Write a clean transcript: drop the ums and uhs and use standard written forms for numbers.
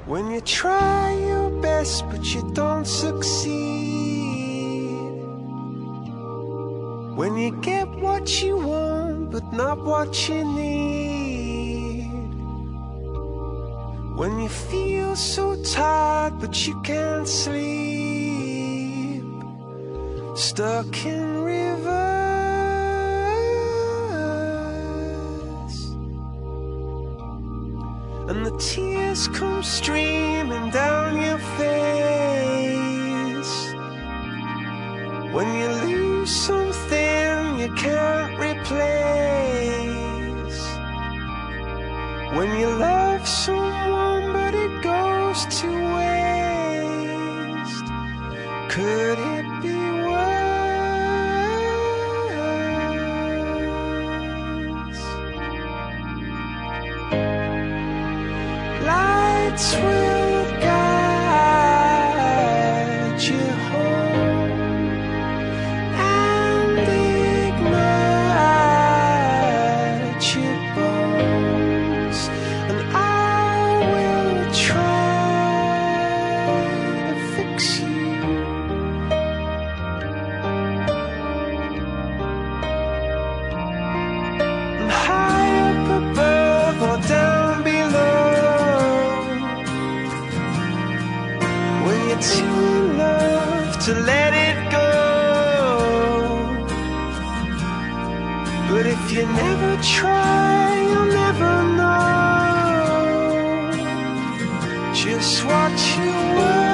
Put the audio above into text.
When you try your best but you don't succeed, when you get what you want but not what you need, when you feel so tired but you can't sleep, stuck in rivers, and the tears come streaming down your face, when you lose something you can't replace, when you love someone but it goes to waste, could it be worse? Lights will guide you home and ignite your bones, and I will try to fix you. And high up above or down below, when you're too in love to let it go. But if you never try, you'll never know just what you were.